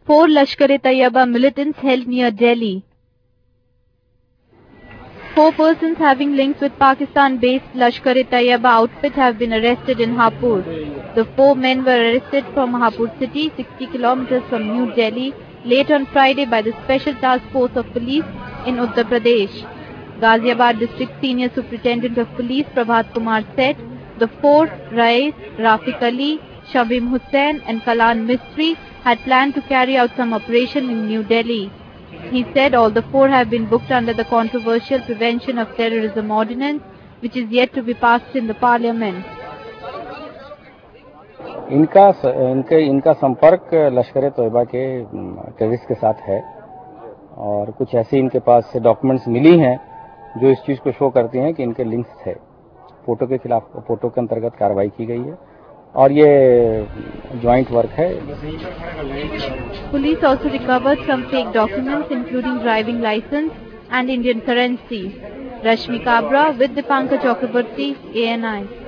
4 Lashkar-e-Taiba militants held near Delhi. 4 persons having links with Pakistan-based Lashkar-e-Taiba outfit have been arrested in Hapur. The 4 men were arrested from Hapur city, 60 kilometers from New Delhi, late on Friday by the Special Task Force of Police in Uttar Pradesh. Ghaziabad District Senior Superintendent of Police Prabhat Kumar said the 4, Rais, Rafiq Ali, Shabim Hussain and Kalan Mistry, had planned to carry out some operation in New Delhi. He said all the 4 have been booked under the controversial Prevention of Terrorism Ordinance, which is yet to be passed in the Parliament. इनका संपर्क लश्कर-ए-तोयबा के terrorist के साथ है और कुछ ऐसे इनके पास डॉक्यूमेंट्स मिली हैं जो इस चीज को शो करती हैं कि इनके लिंक्स थे। फोटो के खिलाफ फोटो के अंतर्गत कार्रवाई की गई है और ये ज्वाइंट वर्क है। Police also recovered some fake documents including driving license and Indian currency. Rashmi Kabra with Dipankar Chakraborty, ANI.